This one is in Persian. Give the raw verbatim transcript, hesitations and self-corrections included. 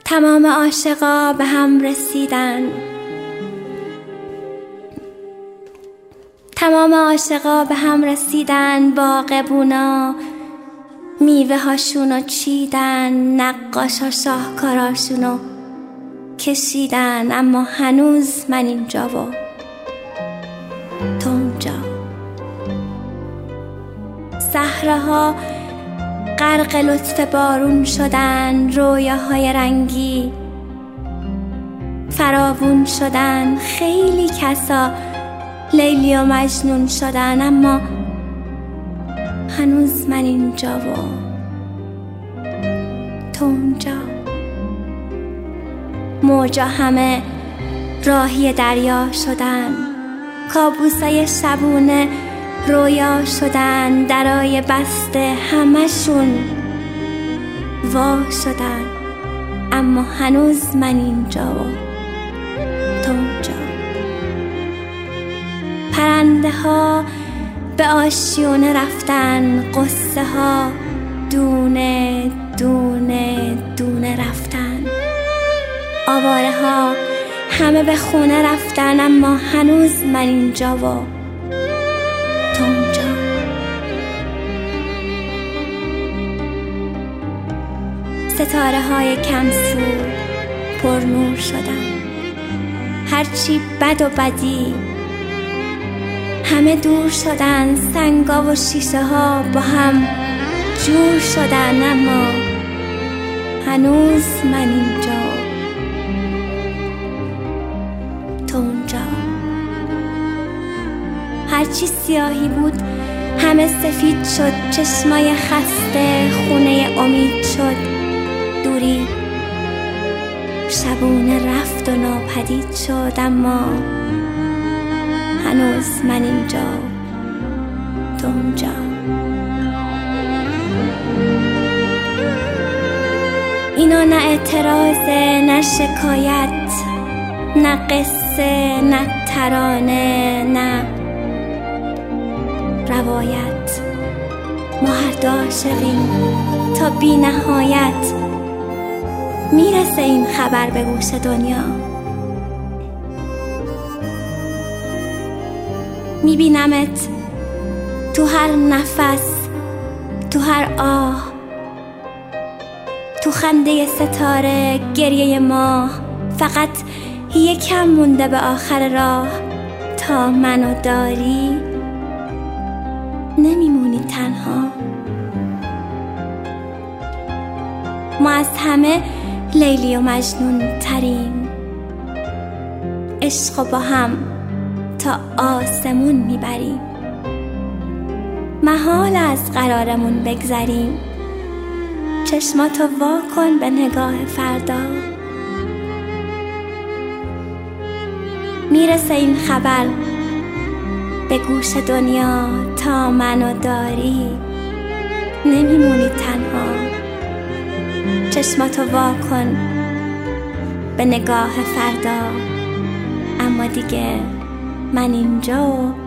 تمام عاشقا به هم رسیدن، تمام عاشقا به هم رسیدن، باغبونا میوه هاشونو چیدن، نقاشا شاهکاراشونو کشیدن، اما هنوز من اینجا و تو اونجا. صحراها غرق لطف بارون شدن، رویاهای رنگی فراوون شدن، خیلی کسا لیلی و مجنون شدن، اما هنوز من اینجا و تو اونجا. موجا همه راهی دریا شدن، کابوسای شبونه رویا شدن، درای بسته همشون وا شدن، اما هنوز من اینجا و تو اونجا. پرنده ها به آشیونه رفتن، قصه ها دونه دونه دونه رفتن، آواره ها همه به خونه رفتن، اما هنوز من اینجا و تو اونجا. ستاره های کمسو پر نور شدن، هرچی بد و بدی همه دور شدن، سنگا و شیشه ها با هم جور شدن، اما هنوز من اینجا تو اونجا. هرچی سیاهی بود همه سفید شد، چشمای خسته خونه امید شد، دوری شبونه رفت و ناپدید شد، اما هنوز من اینجا تو اونجا. اینا نه اعتراضه نه شکایت، نه قصه نه ترانه نه روایت، ما هر دو عاشقیم تا بی نهایت، میرسه این خبر به گوش دنیا. میبینمت تو هر نفس، تو هر آه، تو خنده ستاره، گریه ماه، فقط یکم مونده به آخر راه، تا منو داری نمیمونی تنها. ما از همه لیلی و مجنون تریم، عشق با هم تا آسمون میبریم، محال از قرارمون بگذریم. چشماتو وا کن به نگاه فردا، میرسه این خبر به گوش دنیا، تا منو داری نمیمونی تنها. چشماتو وا کن به نگاه فردا، اما دیگه من اینجا